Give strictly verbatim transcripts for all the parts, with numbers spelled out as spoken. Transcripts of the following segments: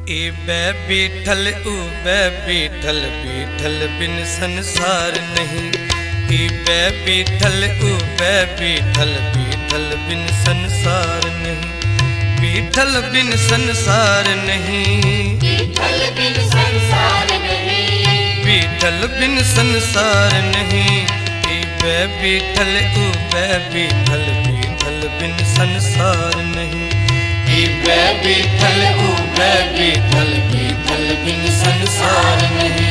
EBay बीठल ऊबे बीठल बीठल बिन संसार नहीं। ईबे बीठल ऊबे बीठल बीठल बिन संसार नहीं। बीठल बिन संसार नहीं। बीठल बिन संसार नहीं। बीठल बिन संसार नहीं। ईबे बीठल ऊबे बीठल बीठल बिन संसार नहीं। ईबे बीठल ऊबे बीठल बीठल बिन संसार नहीं।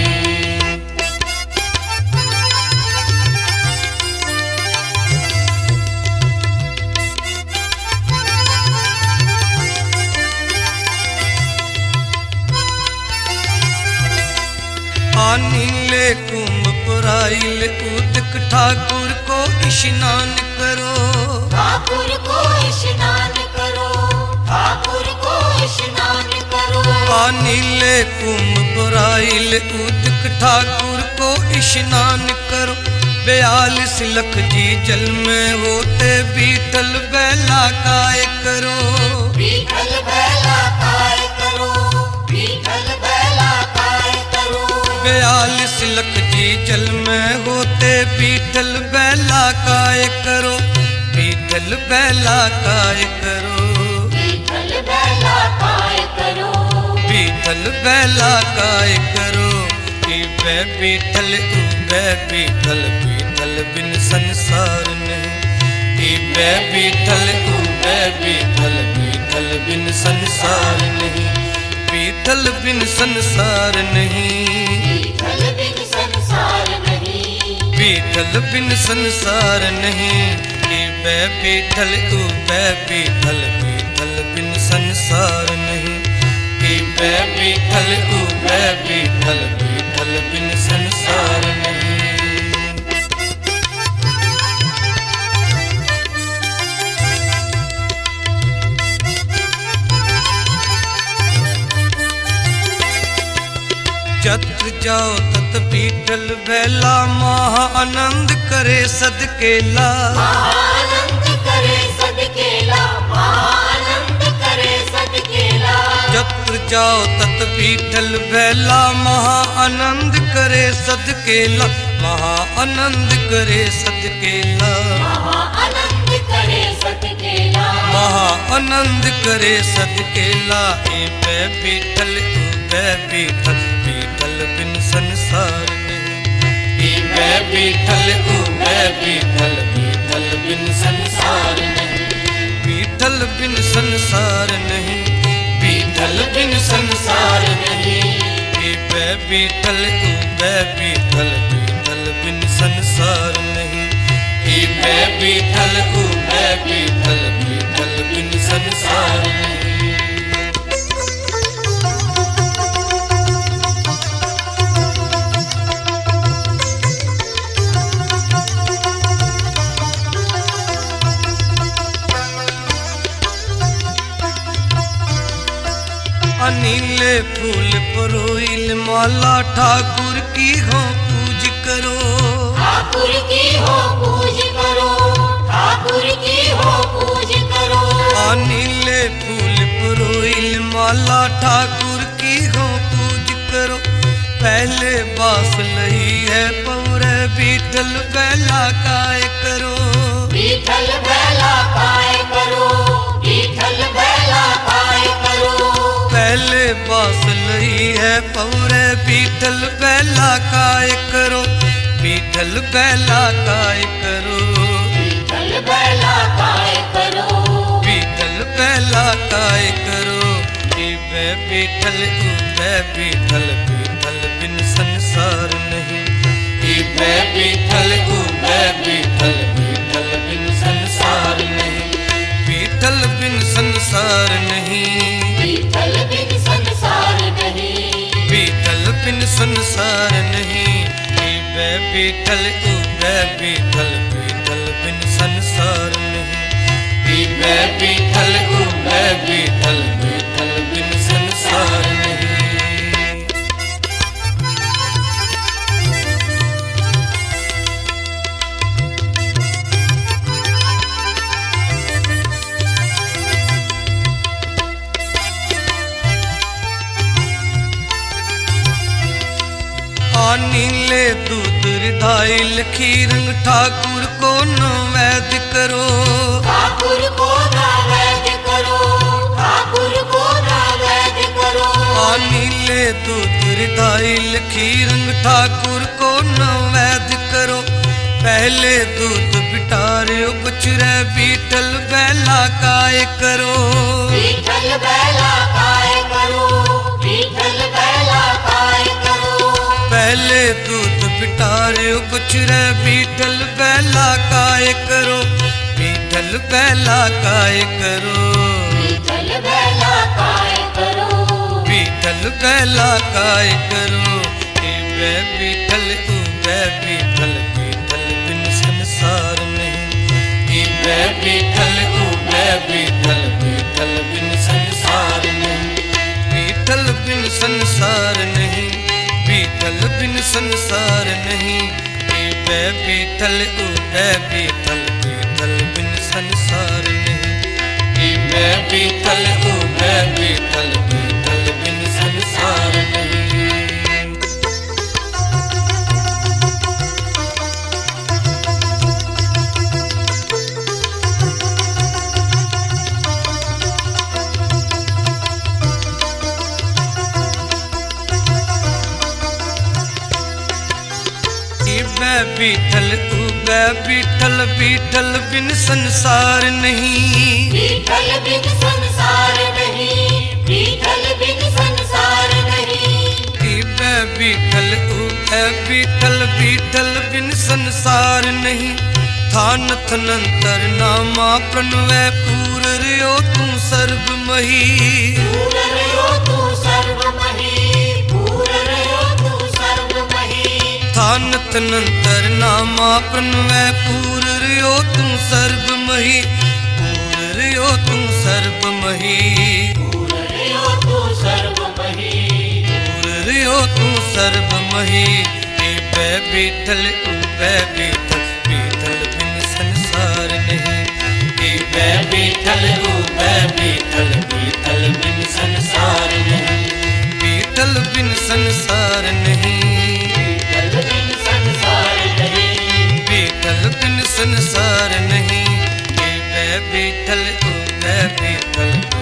आनीले कुंभ पुराइल उदक ठाकुर को स्नान करो। ठाकुर को स्नान करो। ठाकुर को स्नान करो। आनीले कुंभ पुराइल उदक ठाकुर को स्नान करो। बयालीस लख जी जल में होते बीठल बेला काय करो। बीठल बेला काय करो। बीठल बेला काय करो। बयालीस लख जी जल में होते बीठल बेला काय करो। बीठल बेला काय करो। बीठल बेला काय करो। बीठल बेला काय करो। ईबे बीठल ऊबे बीठल बीठल बिन संसार नहीं। ईबे बीठल ऊबे बीठल बीठल बिन संसार नहीं। बीठल बिन संसार नहीं। बीठल बिन संसार नहीं। बीठल बिन संसार नहीं। ईबे बीठल ऊबे बीठल बीठल बिन संसार नहीं। ईबे बीठल ऊबे बीठल बीठल बिन संसार नहीं। जत जाओ तत बीठल बेला महा आनंद करे सदकेला। आनंद करे सदकेला। आनंद करे सदकेला। जत जाओ तत बीठल बेला महा आनंद करे सदकेला। महा आनंद करे सदकेला। आनंद करे सदकेला। महा आनंद करे सदकेला। ईबे बीठल ऊबे बीठल बीठल बिन संसार नहीं। ईबे बीठल ऊबे बीठल बीठल बिन संसार नहीं। बीठल बिन संसार नहीं। बीठल बिन संसार नहीं। ईबे बीठल ऊबे बीठल बीठल बिन संसार नहीं। ईबे बीठल ऊबे बीठल बीठल बिन संसार नहीं। अनीले फूल परोइल माला ठाकुर की हो पूज करो। ठाकुर की हो पूज करो। ठाकुर की हो पूज करो। अनीले फूल परोइल माला ठाकुर की हो पूज करो। पहले बास लही है पौरे बीठल बेला काय करो। बीठल बेला काय करो। बीठल बेला काय करो। पहले बास लही है पौरे बीठल बेला काय करो। बीठल बेला काय करो। बीठल बेला काय करो। बीठल बेला काय करो। ईबे बीठल ऊबे बीठल बीठल बिन संसार नहीं। ईबे बीठल ऊबे बीठल बीठल बिन संसार नहीं। बीठल बिन संसार नहीं। बीठल बिन संसार नहीं। बीठल बिन संसार नहीं। ईबे बीठल ऊबे बीठल बीठल बिन संसार नहीं। ईबे बीठल ऊबे बीठल बीठल बिन संसार नहीं। नीले दूध रिधाई लखी रंग ठाकुर को नवैद करो ठाकुर को नैवेद्य करो ठाकुर को नैवेद्य करो आ नीले दूध रिधाई लखी रंग ठाकुर को नवैद करो पहले दूध बिटारियो बछड़े बीठल बैला काय करो बीठल बैला काय करो बीठल बैला काय करो पहले दूध बिटारियो बछड़े बीठल बैला काय करो बीठल बैला काय करो बीठल बैला काय करो बीठल बैला काय करो ए बीठल उबे बीठल बीठल बिन संसार नहीं ए बीठल उबे बीठल बीठल बिन संसार नहीं बीठल बिन संसार नहीं बीठल बिन संसार नहीं ए बीठल उबे बीठल बीठल बिन संसार नहीं ए बीठल उबे बीठल बीठल बिन संसार नहीं बीठल उबे बीठल बीठल बिन संसार नहीं बीठल बिन संसार नहीं बीठल बिन संसार नहीं उबे बीठल उबे बीठल बीठल बिन संसार नहीं थान थनंतर नामा प्रणवे पूर रियो तू सर्वमही पूर रहो तू सर्वमही पूर रहो तू सर्वमही थान थनंतर नामा प्रणवे पूर रियो तू सर्वमही पूर रियो तू सर्वमही पूर रहो तू सर्वमही पूर रियो तू सर्वमही ए बीठल उबे बीठल बीठल बिन संसार नहीं ए बीठल उबे बीठल बीठल बिन संसार नहीं बीठल बिन संसार नहीं बीठल बिन संसार नहीं बीठल बिन संसार नहीं ए बीठल उबे बीठल